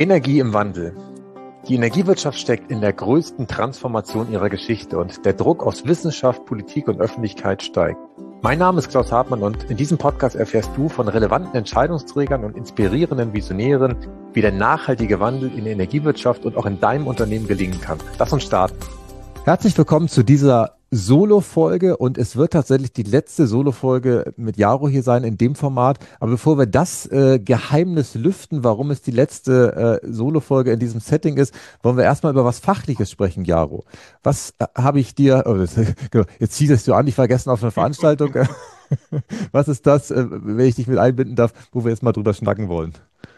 Energie im Wandel. Die Energiewirtschaft steckt in der größten Transformation ihrer Geschichte und der Druck aus Wissenschaft, Politik und Öffentlichkeit steigt. Mein Name ist Klaus Hartmann und in diesem Podcast erfährst du von relevanten Entscheidungsträgern und inspirierenden Visionären, wie der nachhaltige Wandel in der Energiewirtschaft und auch in deinem Unternehmen gelingen kann. Lass uns starten. Herzlich willkommen zu dieser Solo-Folge und es wird tatsächlich die letzte Solo-Folge mit Jaro hier sein in dem Format. Aber bevor wir das Geheimnis lüften, warum es die letzte Solo-Folge in diesem Setting ist, wollen wir erstmal über was Fachliches sprechen, Jaro. Was habe ich dir, genau, jetzt ziehst du an, ich war gestern auf einer Veranstaltung. Was ist das, wenn ich dich mit einbinden darf, wo wir jetzt mal drüber schnacken wollen?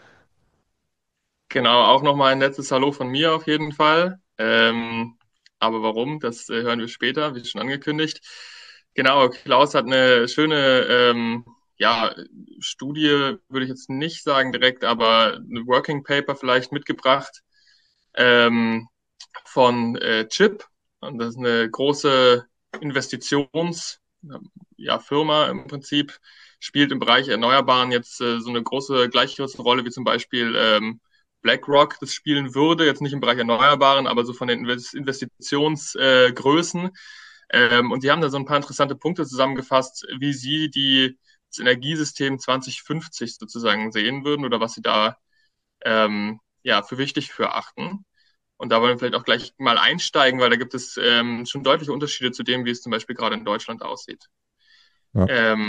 Genau, auch nochmal ein letztes Hallo von mir auf jeden Fall. Aber warum, das hören wir später, wie schon angekündigt. Genau, Klaus hat eine schöne Studie, würde ich jetzt nicht sagen direkt, aber ein Working Paper vielleicht mitgebracht ähm, von Chip. Und das ist eine große Firma im Prinzip, spielt im Bereich Erneuerbaren jetzt so eine gleich große Rolle wie zum Beispiel BlackRock das spielen würde, jetzt nicht im Bereich Erneuerbaren, aber so von den Investitionsgrößen. Und die haben da so ein paar interessante Punkte zusammengefasst, wie sie das Energiesystem 2050 sozusagen sehen würden oder was sie da für wichtig für achten. Und da wollen wir vielleicht auch gleich mal einsteigen, weil da gibt es schon deutliche Unterschiede zu dem, wie es zum Beispiel gerade in Deutschland aussieht. Ja.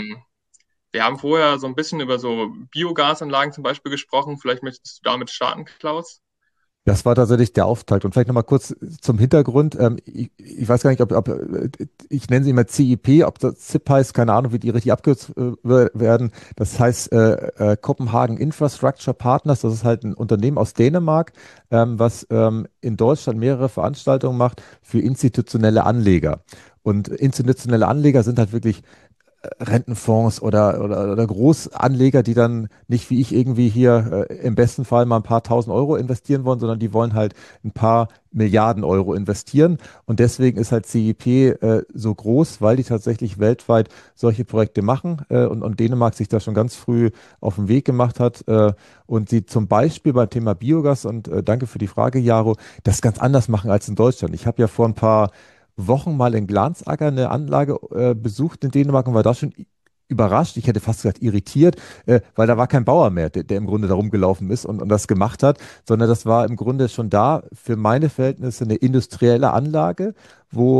Wir haben vorher so ein bisschen über so Biogasanlagen zum Beispiel gesprochen. Vielleicht möchtest du damit starten, Klaus? Das war tatsächlich der Auftakt. Und vielleicht nochmal kurz zum Hintergrund. Ich weiß gar nicht, ob ich nenne sie immer CIP, ob das ZIP heißt, keine Ahnung, wie die richtig abgekürzt werden. Das heißt Copenhagen Infrastructure Partners. Das ist halt ein Unternehmen aus Dänemark, was in Deutschland mehrere Veranstaltungen macht für institutionelle Anleger. Und institutionelle Anleger sind halt wirklich Rentenfonds oder Großanleger, die dann nicht wie ich irgendwie hier im besten Fall mal ein paar tausend Euro investieren wollen, sondern die wollen halt ein paar Milliarden Euro investieren. Und deswegen ist halt CIP so groß, weil die tatsächlich weltweit solche Projekte machen und Dänemark sich da schon ganz früh auf den Weg gemacht hat und sie zum Beispiel beim Thema Biogas, und danke für die Frage, Jaro, das ganz anders machen als in Deutschland. Ich habe ja vor ein paar Wochen mal in Glansacker eine Anlage besucht in Dänemark und war da schon überrascht, ich hätte fast gesagt irritiert, weil da war kein Bauer mehr, der im Grunde da rumgelaufen ist und das gemacht hat, sondern das war im Grunde schon da für meine Verhältnisse eine industrielle Anlage, wo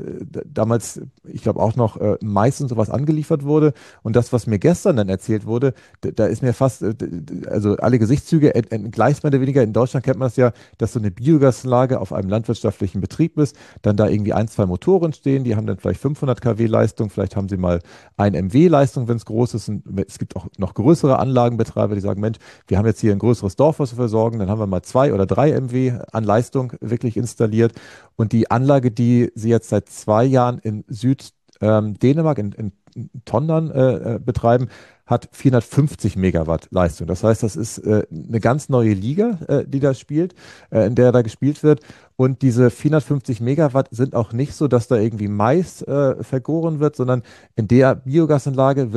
damals, ich glaube auch noch Mais und sowas angeliefert wurde. Und das, was mir gestern dann erzählt wurde, da ist mir fast, also alle Gesichtszüge entgleist mehr oder weniger. In Deutschland kennt man das ja, dass so eine Biogasanlage auf einem landwirtschaftlichen Betrieb ist, dann da irgendwie ein, zwei Motoren stehen, die haben dann vielleicht 500 kW Leistung, vielleicht haben sie mal 1 MW Leistung, wenn es groß ist. Und es gibt auch noch größere Anlagenbetreiber, die sagen, Mensch, wir haben jetzt hier ein größeres Dorf, was wir versorgen, dann haben wir mal 2 oder 3 MW an Leistung wirklich installiert. Und die Anlage, die sie jetzt seit 2 Jahren in Süd-Dänemark, in Tondern betreiben, hat 450 Megawatt Leistung. Das heißt, das ist eine ganz neue Liga, die da spielt, in der da gespielt wird. Und diese 450 Megawatt sind auch nicht so, dass da irgendwie Mais vergoren wird, sondern in der Biogasanlage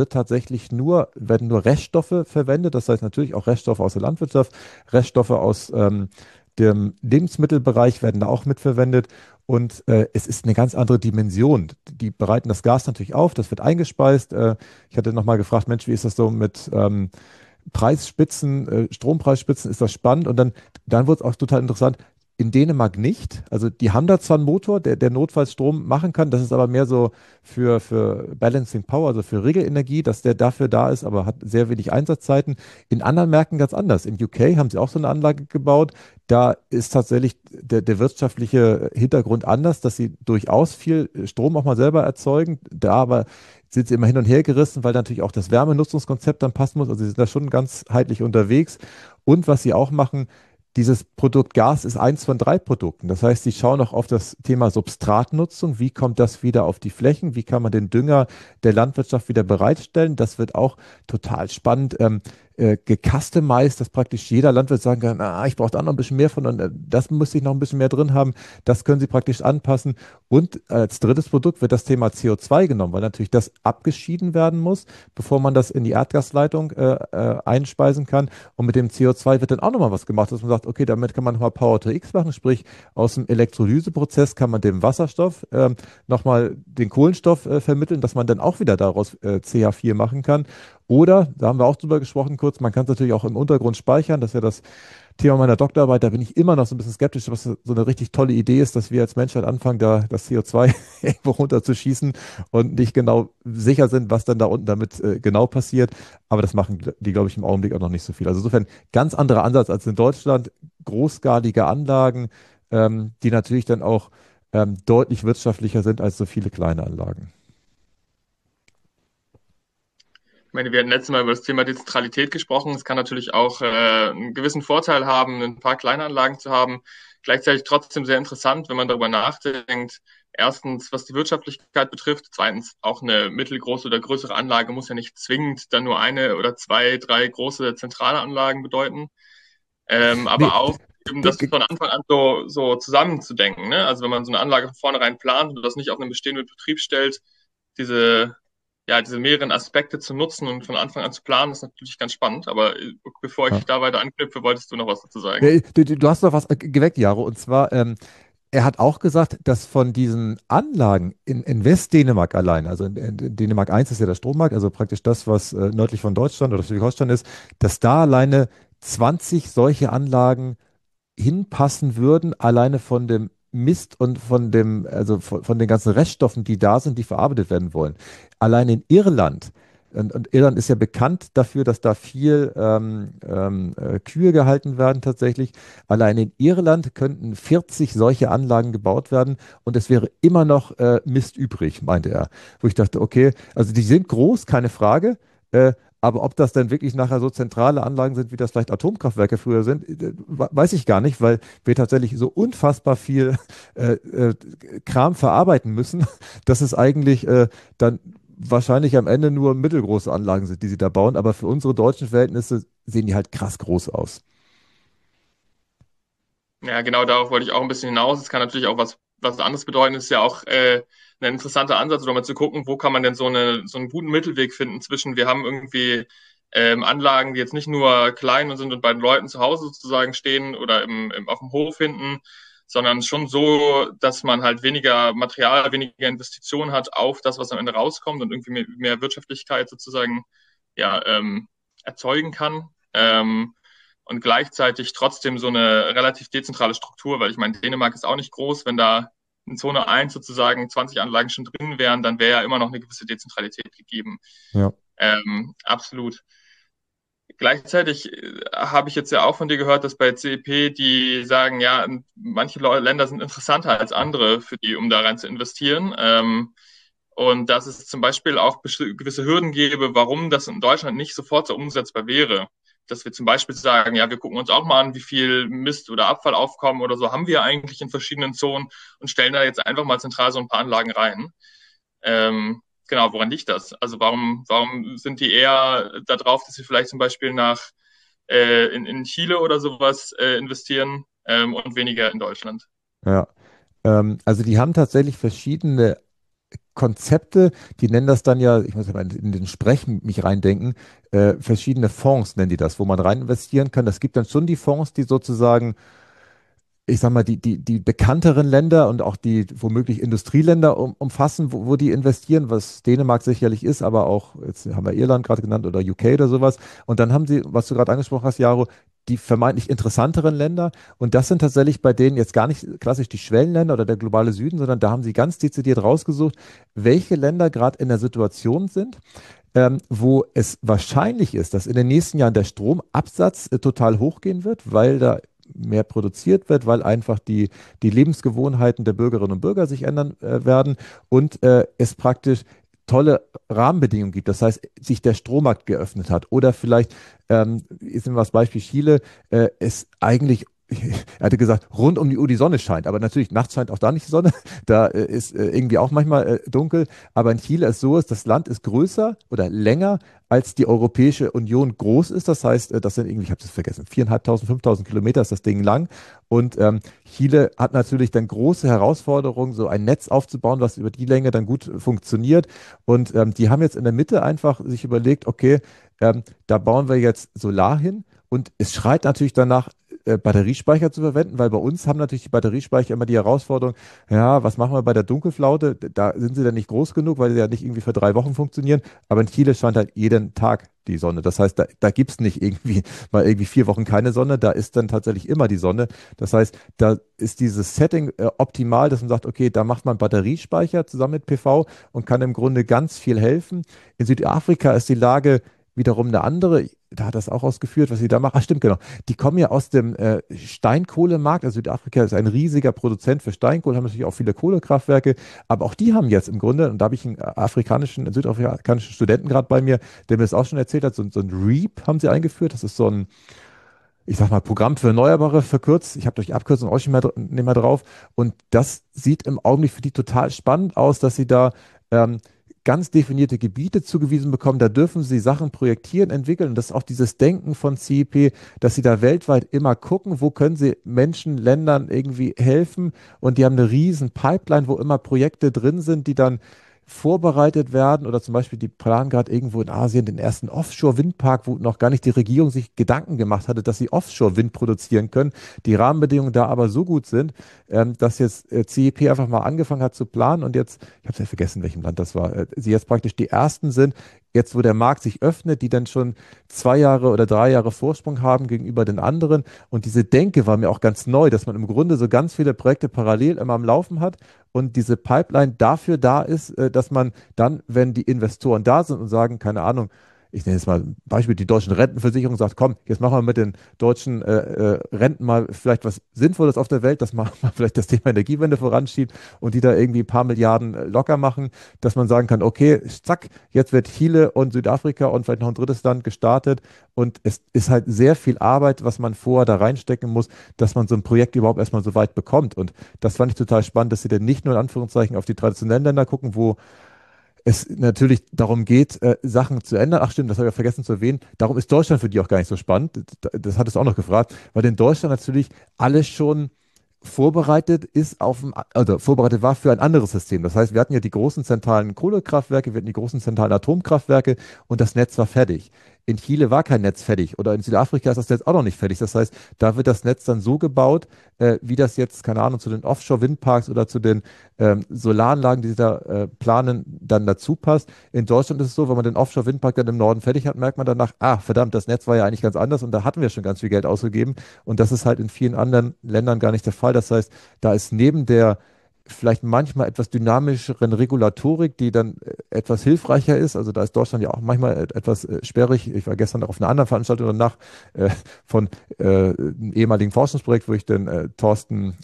werden nur Reststoffe verwendet. Das heißt natürlich auch Reststoffe aus der Landwirtschaft, Reststoffe aus dem Lebensmittelbereich werden da auch mitverwendet. Und es ist eine ganz andere Dimension. Die bereiten das Gas natürlich auf, das wird eingespeist. Ich hatte nochmal gefragt, Mensch, wie ist das so mit Preisspitzen, Strompreisspitzen, ist das spannend? Und dann wurde es auch total interessant. In Dänemark nicht. Also die haben da zwar einen Motor, der notfalls Strom machen kann, das ist aber mehr so für Balancing Power, also für Regelenergie, dass der dafür da ist, aber hat sehr wenig Einsatzzeiten. In anderen Märkten ganz anders. In UK haben sie auch so eine Anlage gebaut. Da ist tatsächlich der wirtschaftliche Hintergrund anders, dass sie durchaus viel Strom auch mal selber erzeugen. Da aber sind sie immer hin und her gerissen, weil natürlich auch das Wärmenutzungskonzept dann passen muss. Also sie sind da schon ganzheitlich unterwegs. Und was sie auch machen, dieses Produkt Gas ist eins von 3 Produkten. Das heißt, sie schauen auch auf das Thema Substratnutzung. Wie kommt das wieder auf die Flächen? Wie kann man den Dünger der Landwirtschaft wieder bereitstellen? Das wird auch total spannend. gecustomized, dass praktisch jeder Landwirt sagen kann, ich brauche da noch ein bisschen mehr von und das müsste ich noch ein bisschen mehr drin haben. Das können Sie praktisch anpassen. Und als drittes Produkt wird das Thema CO2 genommen, weil natürlich das abgeschieden werden muss, bevor man das in die Erdgasleitung einspeisen kann. Und mit dem CO2 wird dann auch nochmal was gemacht, dass man sagt, okay, damit kann man nochmal Power-to-X machen, sprich aus dem Elektrolyseprozess kann man dem Wasserstoff nochmal den Kohlenstoff vermitteln, dass man dann auch wieder daraus CH4 machen kann. Oder, da haben wir auch drüber gesprochen kurz, man kann es natürlich auch im Untergrund speichern. Das ist ja das Thema meiner Doktorarbeit. Da bin ich immer noch so ein bisschen skeptisch, was so eine richtig tolle Idee ist, dass wir als Menschheit anfangen, da das CO2 irgendwo runterzuschießen und nicht genau sicher sind, was dann da unten damit genau passiert. Aber das machen die, glaube ich, im Augenblick auch noch nicht so viel. Also insofern ganz anderer Ansatz als in Deutschland. Großskalige Anlagen, die natürlich dann auch deutlich wirtschaftlicher sind als so viele kleine Anlagen. Ich meine, wir hatten letztes Mal über das Thema Dezentralität gesprochen. Es kann natürlich auch einen gewissen Vorteil haben, ein paar kleine Anlagen zu haben. Gleichzeitig trotzdem sehr interessant, wenn man darüber nachdenkt. Erstens, was die Wirtschaftlichkeit betrifft. Zweitens, auch eine mittelgroße oder größere Anlage muss ja nicht zwingend dann nur eine oder zwei, drei große zentrale Anlagen bedeuten. Nee, Aber auch eben das von Anfang an so zusammenzudenken. Ne? Also wenn man so eine Anlage von vornherein plant und das nicht auf einen bestehenden Betrieb stellt, diese, ja, diese mehreren Aspekte zu nutzen und von Anfang an zu planen, ist natürlich ganz spannend. Aber bevor ich ja. da weiter anknüpfe, wolltest du noch was dazu sagen? Du hast noch was geweckt, Jaro, und zwar, er hat auch gesagt, dass von diesen Anlagen in Westdänemark allein, also in Dänemark 1 ist ja der Strommarkt, also praktisch das, was nördlich von Deutschland oder Schleswig-Holstein ist, dass da alleine 20 solche Anlagen hinpassen würden, alleine von dem Mist und von dem, also von den ganzen Reststoffen, die da sind, die verarbeitet werden wollen. Allein in Irland, und Irland ist ja bekannt dafür, dass da viel Kühe gehalten werden tatsächlich. Allein in Irland könnten 40 solche Anlagen gebaut werden und es wäre immer noch Mist übrig, meinte er. Wo ich dachte, okay, also die sind groß, keine Frage. Aber ob das dann wirklich nachher so zentrale Anlagen sind, wie das vielleicht Atomkraftwerke früher sind, weiß ich gar nicht, weil wir tatsächlich so unfassbar viel Kram verarbeiten müssen, dass es eigentlich dann wahrscheinlich am Ende nur mittelgroße Anlagen sind, die sie da bauen. Aber für unsere deutschen Verhältnisse sehen die halt krass groß aus. Ja, genau darauf wollte ich auch ein bisschen hinaus. Es kann natürlich auch was anderes bedeuten. Es ist ja auch ein interessanter Ansatz, oder mal zu gucken, wo kann man denn so einen guten Mittelweg finden zwischen, wir haben irgendwie Anlagen, die jetzt nicht nur klein sind und bei den Leuten zu Hause sozusagen stehen oder auf dem Hof hinten, sondern schon so, dass man halt weniger Material, weniger Investitionen hat auf das, was am Ende rauskommt und irgendwie mehr Wirtschaftlichkeit sozusagen ja, erzeugen kann. Und gleichzeitig trotzdem so eine relativ dezentrale Struktur, weil ich meine, Dänemark ist auch nicht groß. Wenn da in Zone 1 sozusagen 20 Anlagen schon drin wären, dann wäre ja immer noch eine gewisse Dezentralität gegeben. Ja. Absolut. Gleichzeitig habe ich jetzt ja auch von dir gehört, dass bei CEP die sagen, ja, manche Länder sind interessanter als andere für die, um da rein zu investieren. Und dass es zum Beispiel auch gewisse Hürden gäbe, warum das in Deutschland nicht sofort so umsetzbar wäre. Dass wir zum Beispiel sagen, ja, wir gucken uns auch mal an, wie viel Mist oder Abfallaufkommen oder so haben wir eigentlich in verschiedenen Zonen und stellen da jetzt einfach mal zentral so ein paar Anlagen rein. Genau, woran liegt das? Also warum sind die eher darauf, dass sie vielleicht zum Beispiel in Chile oder sowas investieren und weniger in Deutschland? Ja. Also die haben tatsächlich verschiedene Konzepte, die nennen das dann ja, ich muss ja mal in den Sprech mich reindenken, verschiedene Fonds nennen die das, wo man rein investieren kann. Das gibt dann schon die Fonds, die sozusagen, ich sag mal, die bekannteren Länder und auch die womöglich Industrieländer umfassen, wo die investieren, was Dänemark sicherlich ist, aber auch, jetzt haben wir Irland gerade genannt oder UK oder sowas. Und dann haben sie, was du gerade angesprochen hast, Jaro, die vermeintlich interessanteren Länder. Und das sind tatsächlich bei denen jetzt gar nicht klassisch die Schwellenländer oder der globale Süden, sondern da haben sie ganz dezidiert rausgesucht, welche Länder gerade in der Situation sind, wo es wahrscheinlich ist, dass in den nächsten Jahren der Stromabsatz total hochgehen wird, weil da mehr produziert wird, weil einfach die Lebensgewohnheiten der Bürgerinnen und Bürger sich ändern werden und es praktisch tolle Rahmenbedingungen gibt. Das heißt, sich der Strommarkt geöffnet hat oder vielleicht, ist immer das Beispiel Chile, es eigentlich er hatte gesagt, rund um die Uhr die Sonne scheint, aber natürlich nachts scheint auch da nicht die Sonne, da ist irgendwie auch manchmal dunkel, aber in Chile ist so, das Land ist größer oder länger als die Europäische Union groß ist, das heißt, das sind irgendwie, ich habe es vergessen, 4.500, 5.000 Kilometer ist das Ding lang und Chile hat natürlich dann große Herausforderungen, so ein Netz aufzubauen, was über die Länge dann gut funktioniert und die haben jetzt in der Mitte einfach sich überlegt, okay, da bauen wir jetzt Solar hin und es schreit natürlich danach, Batteriespeicher zu verwenden, weil bei uns haben natürlich die Batteriespeicher immer die Herausforderung, ja, was machen wir bei der Dunkelflaute? Da sind sie dann nicht groß genug, weil sie ja nicht irgendwie für 3 Wochen funktionieren. Aber in Chile scheint halt jeden Tag die Sonne. Das heißt, da gibt es nicht irgendwie mal irgendwie 4 Wochen keine Sonne, da ist dann tatsächlich immer die Sonne. Das heißt, da ist dieses Setting optimal, dass man sagt, okay, da macht man Batteriespeicher zusammen mit PV und kann im Grunde ganz viel helfen. In Südafrika ist die Lage wiederum eine andere. Da hat das auch ausgeführt, was sie da machen. Ach, stimmt, genau. Die kommen ja aus dem Steinkohlemarkt. Also Südafrika ist ein riesiger Produzent für Steinkohle, haben natürlich auch viele Kohlekraftwerke. Aber auch die haben jetzt im Grunde, und da habe ich einen südafrikanischen Studenten gerade bei mir, der mir das auch schon erzählt hat, so ein REAP haben sie eingeführt. Das ist so ein, ich sag mal, Programm für Erneuerbare verkürzt. Ich habe durch die Abkürzung auch nicht mehr drauf. Und das sieht im Augenblick für die total spannend aus, dass sie da ähm, ganz definierte Gebiete zugewiesen bekommen. Da dürfen sie Sachen projektieren, entwickeln. Und das ist auch dieses Denken von CEP, dass sie da weltweit immer gucken, wo können sie Menschen, Ländern irgendwie helfen. Und die haben eine riesen Pipeline, wo immer Projekte drin sind, die dann vorbereitet werden oder zum Beispiel die planen gerade irgendwo in Asien den ersten Offshore-Windpark, wo noch gar nicht die Regierung sich Gedanken gemacht hatte, dass sie Offshore-Wind produzieren können. Die Rahmenbedingungen da aber so gut sind, dass jetzt CEP einfach mal angefangen hat zu planen und jetzt, ich habe ja vergessen, in welchem Land das war, sie jetzt praktisch die ersten sind, jetzt wo der Markt sich öffnet, die dann schon 2 Jahre oder 3 Jahre Vorsprung haben gegenüber den anderen. Und diese Denke war mir auch ganz neu, dass man im Grunde so ganz viele Projekte parallel immer am Laufen hat und diese Pipeline dafür da ist, dass man dann, wenn die Investoren da sind und sagen, keine Ahnung, ich nenne jetzt mal ein Beispiel, die deutschen Rentenversicherung sagt, komm, jetzt machen wir mit den deutschen Renten mal vielleicht was Sinnvolles auf der Welt, dass man mal vielleicht das Thema Energiewende voranschiebt und die da irgendwie ein paar Milliarden locker machen, dass man sagen kann, okay, zack, jetzt wird Chile und Südafrika und vielleicht noch ein drittes Land gestartet und es ist halt sehr viel Arbeit, was man vorher da reinstecken muss, dass man so ein Projekt überhaupt erstmal so weit bekommt und das fand ich total spannend, dass sie dann nicht nur in Anführungszeichen auf die traditionellen Länder gucken, wo es natürlich darum geht, Sachen zu ändern. Ach stimmt, das habe ich ja vergessen zu erwähnen. Darum ist Deutschland für die auch gar nicht so spannend. Das hattest du auch noch gefragt, weil in Deutschland natürlich alles schon vorbereitet ist also vorbereitet war für ein anderes System. Das heißt, wir hatten ja die großen zentralen Kohlekraftwerke, wir hatten die großen zentralen Atomkraftwerke und das Netz war fertig. In Chile war kein Netz fertig oder in Südafrika ist das Netz auch noch nicht fertig. Das heißt, da wird das Netz dann so gebaut, wie das jetzt, keine Ahnung, zu den Offshore-Windparks oder zu den Solaranlagen, die sie da planen, dann dazu passt. In Deutschland ist es so, wenn man den Offshore-Windpark dann im Norden fertig hat, merkt man danach, ah, verdammt, das Netz war ja eigentlich ganz anders und da hatten wir schon ganz viel Geld ausgegeben. Und das ist halt in vielen anderen Ländern gar nicht der Fall. Das heißt, da ist neben der vielleicht manchmal etwas dynamischeren Regulatorik, die dann etwas hilfreicher ist. Also da ist Deutschland ja auch manchmal etwas sperrig. Ich war gestern auf einer anderen Veranstaltung danach von einem ehemaligen Forschungsprojekt, wo ich den Thorsten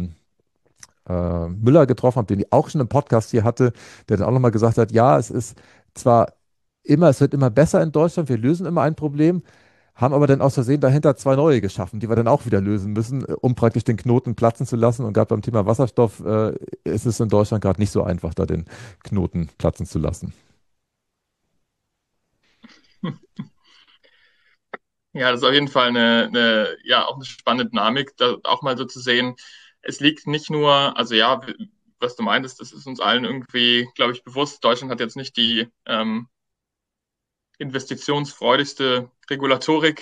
Müller getroffen habe, den ich auch schon im Podcast hier hatte, der dann auch nochmal gesagt hat, ja, es ist zwar immer, es wird immer besser in Deutschland, wir lösen immer ein Problem, haben aber dann aus Versehen dahinter 2 neue geschaffen, die wir dann auch wieder lösen müssen, um praktisch den Knoten platzen zu lassen. Und gerade beim Thema Wasserstoff ist es in Deutschland gerade nicht so einfach, da den Knoten platzen zu lassen. Ja, das ist auf jeden Fall ja, auch eine spannende Dynamik, da auch mal so zu sehen. Es liegt nicht nur, also ja, was du meintest, das ist uns allen irgendwie, glaube ich, bewusst. Deutschland hat jetzt nicht die investitionsfreudigste Regulatorik,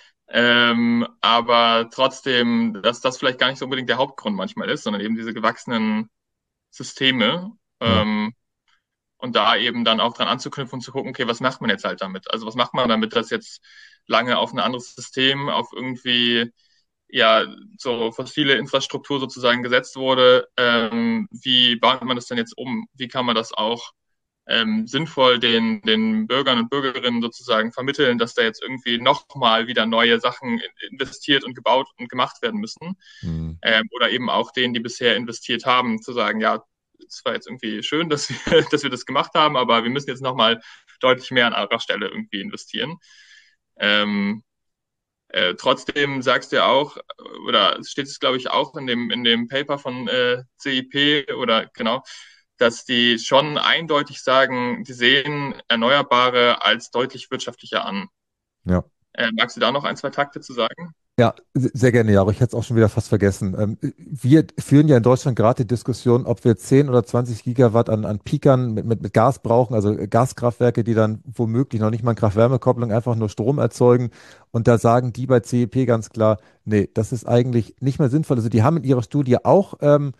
aber trotzdem, dass das vielleicht gar nicht so unbedingt der Hauptgrund manchmal ist, sondern eben diese gewachsenen Systeme. Ja. Und da eben dann auch dran anzuknüpfen und zu gucken, okay, was macht man jetzt halt damit? Also was macht man damit, dass jetzt lange auf ein anderes System, auf irgendwie ja so fossile Infrastruktur sozusagen gesetzt wurde? Wie baut man das denn jetzt um? Wie kann man das auch sinnvoll den Bürgern und Bürgerinnen sozusagen vermitteln, dass da jetzt irgendwie nochmal wieder neue Sachen investiert und gebaut und gemacht werden müssen? Hm. Oder eben auch denen, die bisher investiert haben, zu sagen, ja, es war jetzt irgendwie schön, dass wir, dass wir das gemacht haben, aber wir müssen jetzt nochmal deutlich mehr an anderer Stelle irgendwie investieren. Ähm, Trotzdem sagst du ja auch, oder es steht es, glaube ich, auch in dem Paper von CIP oder genau, dass die schon eindeutig sagen, die sehen Erneuerbare als deutlich wirtschaftlicher an. Ja. Magst du da noch ein, zwei Takte zu sagen? Ja, sehr gerne, Jaro. Ich hätte es auch schon wieder fast vergessen. Wir führen ja in Deutschland gerade die Diskussion, ob wir 10 oder 20 Gigawatt an Peakern mit Gas brauchen, also Gaskraftwerke, die dann womöglich noch nicht mal eine Kraft-Wärme-Kopplung einfach nur Strom erzeugen. Und da sagen die bei CEP ganz klar, nee, das ist eigentlich nicht mehr sinnvoll. Also die haben in ihrer Studie auch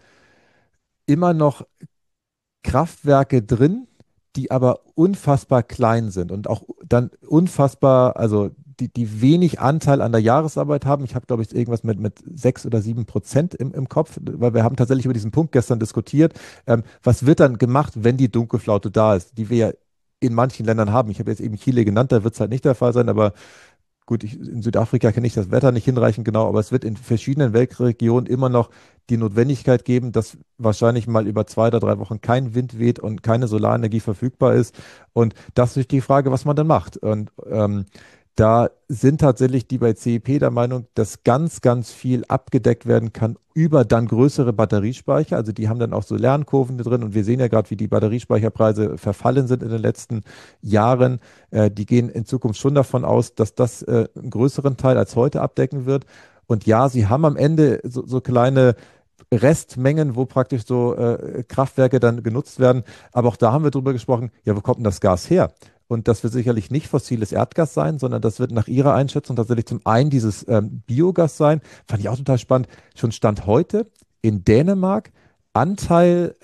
immer noch Kraftwerke drin, die aber unfassbar klein sind und auch dann unfassbar, also die wenig Anteil an der Jahresarbeit haben. Ich habe, glaube ich, irgendwas mit 6 oder 7% im Kopf, weil wir haben tatsächlich über diesen Punkt gestern diskutiert. Was wird dann gemacht, wenn die Dunkelflaute da ist, die wir ja in manchen Ländern haben? Ich habe jetzt eben Chile genannt, da wird es halt nicht der Fall sein, aber gut, in Südafrika kenne ich das Wetter nicht hinreichend genau, aber es wird in verschiedenen Weltregionen immer noch die Notwendigkeit geben, dass wahrscheinlich mal über 2 oder 3 Wochen kein Wind weht und keine Solarenergie verfügbar ist. Und das ist die Frage, was man dann macht. Und da sind tatsächlich die bei CEP der Meinung, dass ganz, ganz viel abgedeckt werden kann über dann größere Batteriespeicher. Also die haben dann auch so Lernkurven drin und wir sehen ja gerade, wie die Batteriespeicherpreise verfallen sind in den letzten Jahren. Die gehen in Zukunft schon davon aus, dass das einen größeren Teil als heute abdecken wird. Und ja, sie haben am Ende so kleine Restmengen, wo praktisch so Kraftwerke dann genutzt werden. Aber auch da haben wir drüber gesprochen, ja, wo kommt denn das Gas her? Und das wird sicherlich nicht fossiles Erdgas sein, sondern das wird nach Ihrer Einschätzung tatsächlich zum einen dieses Biogas sein. Fand ich auch total spannend. Schon Stand heute in Dänemark Anteil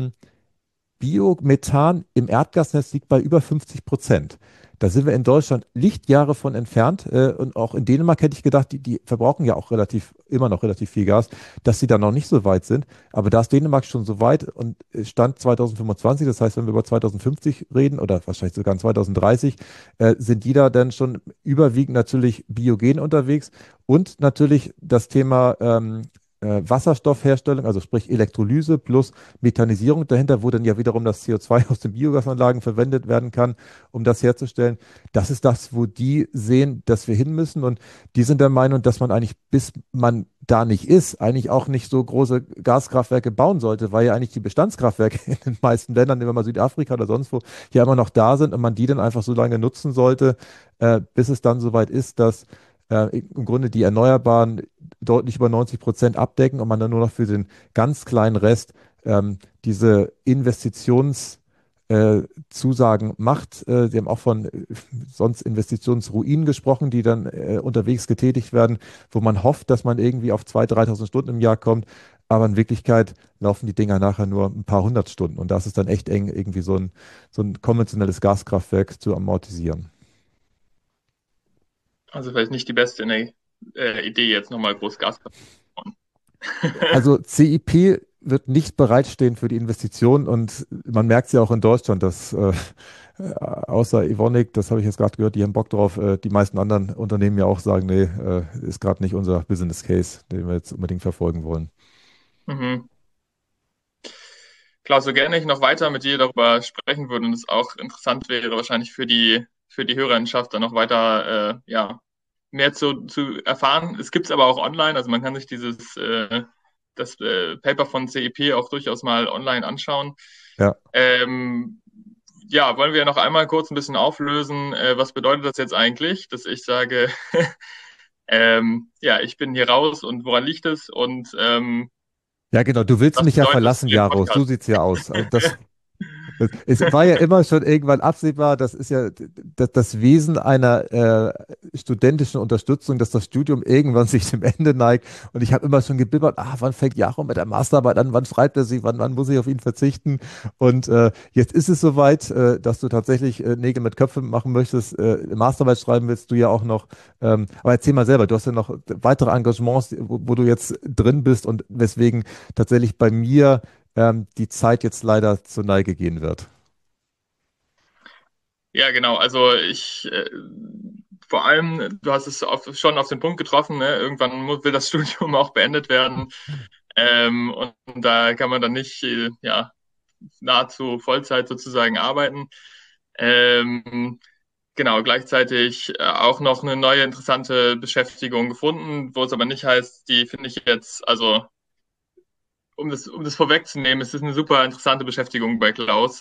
Biomethan im Erdgasnetz liegt bei über 50%. Da sind wir in Deutschland Lichtjahre von entfernt. Und auch in Dänemark hätte ich gedacht, die verbrauchen ja auch immer noch relativ viel Gas, dass sie da noch nicht so weit sind. Aber da ist Dänemark schon so weit und Stand 2025, das heißt, wenn wir über 2050 reden oder wahrscheinlich sogar in 2030, sind die da dann schon überwiegend natürlich biogen unterwegs und natürlich das Thema Wasserstoffherstellung, also sprich Elektrolyse plus Methanisierung dahinter, wo dann ja wiederum das CO2 aus den Biogasanlagen verwendet werden kann, um das herzustellen. Das ist das, wo die sehen, dass wir hin müssen. Und die sind der Meinung, dass man eigentlich, bis man da nicht ist, eigentlich auch nicht so große Gaskraftwerke bauen sollte, weil ja eigentlich die Bestandskraftwerke in den meisten Ländern, nehmen wir mal Südafrika oder sonst wo, ja immer noch da sind und man die dann einfach so lange nutzen sollte, bis es dann soweit ist, dass im Grunde die Erneuerbaren deutlich über 90% abdecken und man dann nur noch für den ganz kleinen Rest diese Investitionszusagen Zusagen macht. Sie haben auch von sonst Investitionsruinen gesprochen, die dann unterwegs getätigt werden, wo man hofft, dass man irgendwie auf 2.000, 3.000 Stunden im Jahr kommt. Aber in Wirklichkeit laufen die Dinger nachher nur ein paar hundert Stunden. Und das ist dann echt eng, irgendwie so ein konventionelles Gaskraftwerk zu amortisieren. Also vielleicht nicht die beste Idee, jetzt nochmal groß Gas zu bauen. Also CIP wird nicht bereitstehen für die Investition und man merkt es ja auch in Deutschland, dass außer Evonik, das habe ich jetzt gerade gehört, die haben Bock drauf, die meisten anderen Unternehmen ja auch sagen, nee, ist gerade nicht unser Business Case, den wir jetzt unbedingt verfolgen wollen. Mhm. Klar, so gerne ich noch weiter mit dir darüber sprechen würde und es auch interessant wäre, wahrscheinlich für die Hörerinschaft dann noch weiter, ja, mehr zu erfahren. Es gibt es aber auch online, also man kann sich das Paper von CEP auch durchaus mal online anschauen. Ja, Ähm, ja, wollen wir noch einmal kurz ein bisschen auflösen, was bedeutet das jetzt eigentlich, dass ich sage, ja, ich bin hier raus und woran liegt es und ja, genau. Du willst was mich ja bedeutet das verlassen, für den Jaros. So Podcast? sieht's ja aus. Also es war ja immer schon irgendwann absehbar, das ist ja das Wesen einer studentischen Unterstützung, dass das Studium irgendwann sich dem Ende neigt. Und ich habe immer schon gebibbert, wann fängt Jaro mit der Masterarbeit an, wann schreibt er sie, wann muss ich auf ihn verzichten? Und jetzt ist es soweit, dass du tatsächlich Nägel mit Köpfen machen möchtest. Masterarbeit schreiben willst du ja auch noch. Aber erzähl mal selber, du hast ja noch weitere Engagements, wo du jetzt drin bist und weswegen tatsächlich bei mir die Zeit jetzt leider zur Neige gehen wird. Ja, genau. Also vor allem, du hast es schon auf den Punkt getroffen, ne? Irgendwann will das Studium auch beendet werden. Und da kann man dann nicht, ja, nahezu Vollzeit sozusagen arbeiten. Ähm, genau, gleichzeitig auch noch eine neue interessante Beschäftigung gefunden, wo es aber nicht heißt, die finde ich jetzt, also um das vorwegzunehmen, es ist eine super interessante Beschäftigung bei Klaus.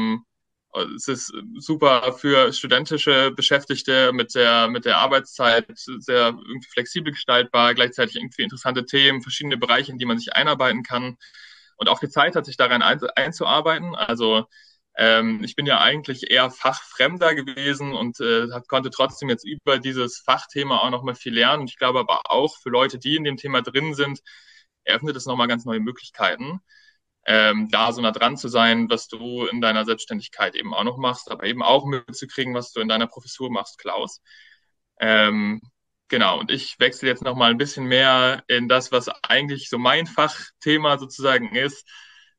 Es ist super für studentische Beschäftigte mit der Arbeitszeit sehr irgendwie flexibel gestaltbar, gleichzeitig irgendwie interessante Themen, verschiedene Bereiche, in die man sich einarbeiten kann und auch die Zeit hat, sich daran einzuarbeiten. Also ich bin ja eigentlich eher fachfremder gewesen und konnte trotzdem jetzt über dieses Fachthema auch nochmal viel lernen. Und ich glaube aber auch für Leute, die in dem Thema drin sind, eröffnet es nochmal ganz neue Möglichkeiten, da so nah dran zu sein, was du in deiner Selbstständigkeit eben auch noch machst, aber eben auch mitzukriegen, was du in deiner Professur machst, Klaus. Ähm, genau, und ich wechsle jetzt nochmal ein bisschen mehr in das, was eigentlich so mein Fachthema sozusagen ist,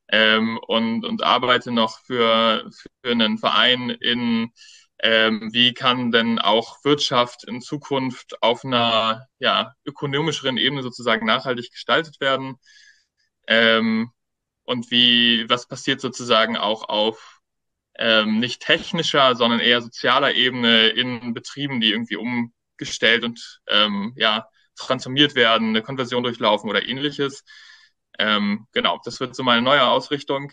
und arbeite noch für einen Verein in, wie kann denn auch Wirtschaft in Zukunft auf einer ja, ökonomischeren Ebene sozusagen nachhaltig gestaltet werden. Ähm, und was passiert sozusagen auch auf nicht technischer, sondern eher sozialer Ebene in Betrieben, die irgendwie umgestellt und ja, transformiert werden, eine Konversion durchlaufen oder ähnliches. Genau, das wird so meine neue Ausrichtung.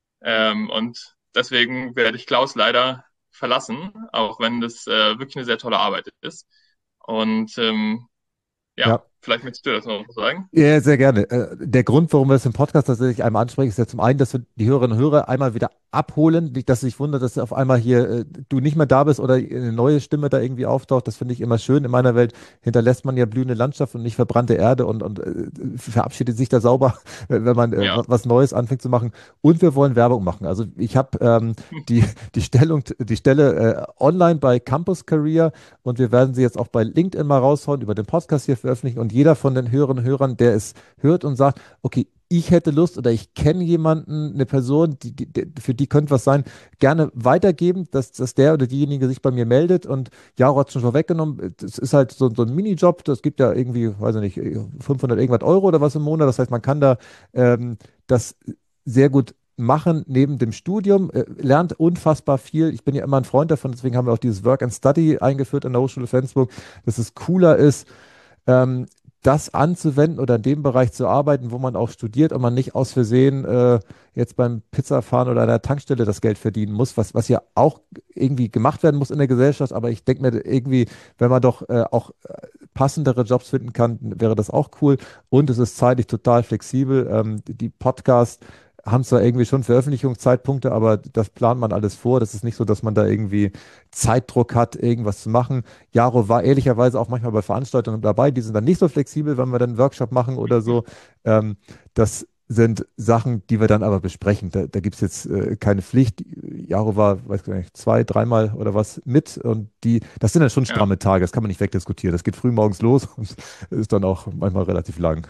Und deswegen werde ich Klaus leider verlassen, auch wenn das wirklich eine sehr tolle Arbeit ist. Und ja, Ja. vielleicht möchtest du das noch sagen. Ja, sehr gerne. Der Grund, warum wir es im Podcast tatsächlich einmal ansprechen, ist ja zum einen, dass wir die Hörerinnen und Hörer einmal wieder abholen, nicht, dass sie sich wundert, dass auf einmal hier du nicht mehr da bist oder eine neue Stimme da irgendwie auftaucht. Das finde ich immer schön. In meiner Welt hinterlässt man ja blühende Landschaft und nicht verbrannte Erde und verabschiedet sich da sauber, wenn man Ja. was Neues anfängt zu machen. Und wir wollen Werbung machen. Also ich habe die, die Stelle online bei Campus Career und wir werden sie jetzt auch bei LinkedIn mal raushauen, über den Podcast hier veröffentlichen und jeder von den Hörerinnen und Hörern, der es hört und sagt, okay, ich hätte Lust oder ich kenne jemanden, eine Person, für die könnte was sein, gerne weitergeben, dass der oder diejenige sich bei mir meldet und Jaro hat es schon vorweggenommen, das ist halt so ein Minijob, das gibt ja irgendwie, weiß ich nicht, 500 irgendwas Euro oder was im Monat, das heißt, man kann da das sehr gut machen neben dem Studium, lernt unfassbar viel. Ich bin ja immer ein Freund davon, deswegen haben wir auch dieses Work and Study eingeführt an der Hochschule Flensburg, dass es cooler ist, ähm, das anzuwenden oder in dem Bereich zu arbeiten, wo man auch studiert und man nicht aus Versehen jetzt beim Pizzafahren oder an der Tankstelle das Geld verdienen muss, was ja auch irgendwie gemacht werden muss in der Gesellschaft. Aber ich denke mir irgendwie, wenn man doch auch passendere Jobs finden kann, wäre das auch cool. Und es ist zeitlich total flexibel. Die Podcasts haben zwar irgendwie schon Veröffentlichungszeitpunkte, aber das plant man alles vor. Das ist nicht so, dass man da irgendwie Zeitdruck hat, irgendwas zu machen. Jaro war ehrlicherweise auch manchmal bei Veranstaltungen dabei, die sind dann nicht so flexibel, wenn wir dann einen Workshop machen oder so. Das sind Sachen, die wir dann aber besprechen. Da gibt es jetzt keine Pflicht. Jaro war, weiß ich nicht, zwei, dreimal oder was mit und das sind dann schon Ja. stramme Tage, das kann man nicht wegdiskutieren. Das geht früh morgens los und ist dann auch manchmal relativ lang.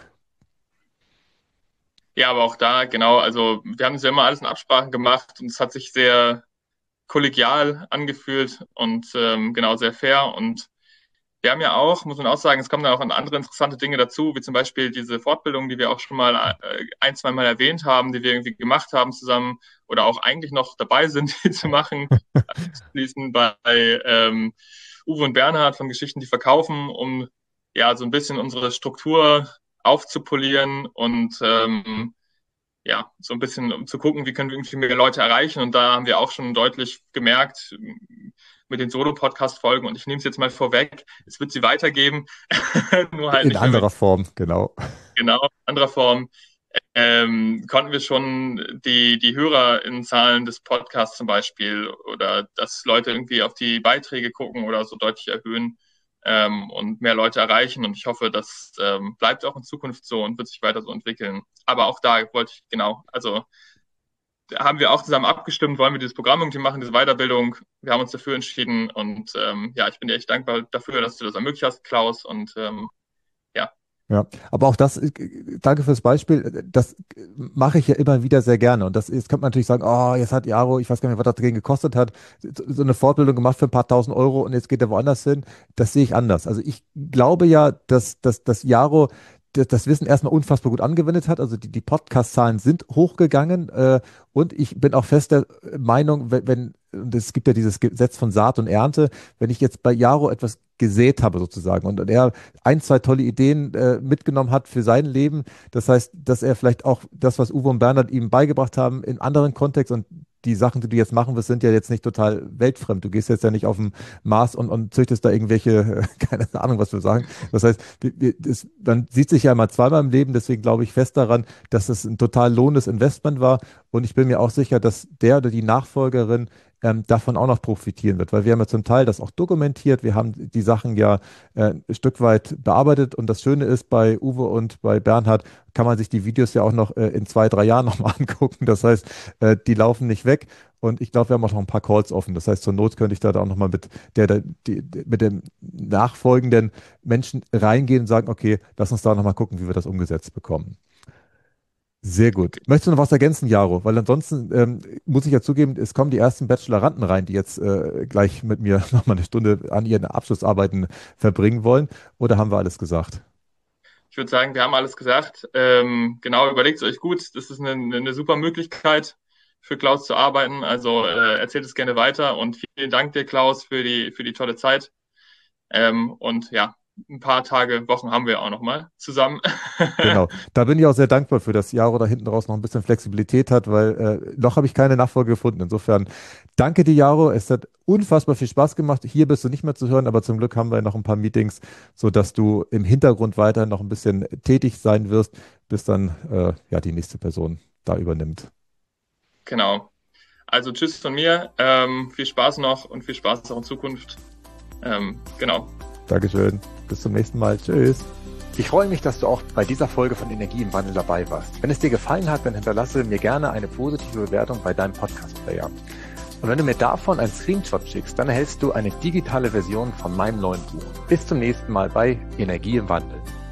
Ja, aber auch da, genau, also wir haben das ja immer alles in Absprachen gemacht und es hat sich sehr kollegial angefühlt und genau sehr fair. Und wir haben ja auch, muss man auch sagen, es kommen dann auch an andere interessante Dinge dazu, wie zum Beispiel diese Fortbildung, die wir auch schon mal ein, zwei Mal erwähnt haben, die wir irgendwie gemacht haben zusammen oder auch eigentlich noch dabei sind, die zu machen. Schließen bei Uwe und Bernhard von Geschichten, die verkaufen, um ja so ein bisschen unsere Struktur aufzupolieren und ja, so ein bisschen um zu gucken, wie können wir irgendwie mehr Leute erreichen. Und da haben wir auch schon deutlich gemerkt mit den Solo-Podcast-Folgen, und ich nehme es jetzt mal vorweg, es wird sie weitergeben, nur halt In nicht mehr mit anderer Form, genau. genau anderer Form. Konnten wir schon die Hörerinnenzahlen des Podcasts zum Beispiel oder dass Leute irgendwie auf die Beiträge gucken oder so deutlich erhöhen und mehr Leute erreichen. Und ich hoffe, das bleibt auch in Zukunft so und wird sich weiter so entwickeln. Aber auch da wollte ich, genau, also haben wir auch zusammen abgestimmt, wollen wir dieses Programm irgendwie machen, diese Weiterbildung. Wir haben uns dafür entschieden und ja, ich bin dir echt dankbar dafür, dass du das ermöglicht hast, Klaus. Und ja, Ja, aber auch das, danke fürs Beispiel, das mache ich ja immer wieder sehr gerne. Und das, jetzt könnte man natürlich sagen, oh, jetzt hat Jaro, ich weiß gar nicht, was das dagegen gekostet hat, so eine Fortbildung gemacht für ein paar tausend Euro und jetzt geht er woanders hin. Das sehe ich anders. Also ich glaube ja, dass Jaro das Wissen erstmal unfassbar gut angewendet hat. Also die Podcast-Zahlen sind hochgegangen und ich bin auch fest der Meinung, und es gibt ja dieses Gesetz von Saat und Ernte, wenn ich jetzt bei Jaro etwas gesät habe sozusagen und er ein, zwei tolle Ideen mitgenommen hat für sein Leben, das heißt, dass er vielleicht auch das, was Uwe und Bernhard ihm beigebracht haben, in anderen Kontext und die Sachen, die du jetzt machen wirst, sind ja jetzt nicht total weltfremd. Du gehst jetzt ja nicht auf den Mars und züchtest da irgendwelche, keine Ahnung, was wir sagen. Das heißt, man sieht sich ja immer zweimal im Leben, deswegen glaube ich fest daran, dass es ein total lohnendes Investment war. Und ich bin mir auch sicher, dass der oder die Nachfolgerin davon auch noch profitieren wird, weil wir haben ja zum Teil das auch dokumentiert, wir haben die Sachen ja ein Stück weit bearbeitet und das Schöne ist, bei Uwe und bei Bernhard kann man sich die Videos ja auch noch in 2, 3 Jahren nochmal angucken, das heißt, die laufen nicht weg und ich glaube, wir haben auch noch ein paar Calls offen, das heißt, zur Not könnte ich da auch nochmal mit dem nachfolgenden Menschen reingehen und sagen, okay, lass uns da nochmal gucken, wie wir das umgesetzt bekommen. Sehr gut. Möchtest du noch was ergänzen, Jaro? Weil ansonsten muss ich ja zugeben, es kommen die ersten Bacheloranden rein, die jetzt gleich mit mir nochmal eine Stunde an ihren Abschlussarbeiten verbringen wollen. Oder haben wir alles gesagt? Ich würde sagen, wir haben alles gesagt. Genau, überlegt es euch gut. Das ist eine super Möglichkeit für Klaus zu arbeiten. Also erzählt es gerne weiter und vielen Dank dir, Klaus, für die tolle Zeit. Und ja, ein paar Tage, Wochen haben wir auch noch mal zusammen. Genau. Da bin ich auch sehr dankbar für, dass Jaro da hinten raus noch ein bisschen Flexibilität hat, weil noch habe ich keine Nachfolge gefunden. Insofern danke dir, Jaro. Es hat unfassbar viel Spaß gemacht. Hier bist du nicht mehr zu hören, aber zum Glück haben wir noch ein paar Meetings, sodass du im Hintergrund weiterhin noch ein bisschen tätig sein wirst, bis dann ja die nächste Person da übernimmt. Genau. Also tschüss von mir. Viel Spaß noch und viel Spaß auch in Zukunft. Genau. Dankeschön. Bis zum nächsten Mal. Tschüss. Ich freue mich, dass du auch bei dieser Folge von Energie im Wandel dabei warst. Wenn es dir gefallen hat, dann hinterlasse mir gerne eine positive Bewertung bei deinem Podcast-Player. Und wenn du mir davon einen Screenshot schickst, dann erhältst du eine digitale Version von meinem neuen Buch. Bis zum nächsten Mal bei Energie im Wandel.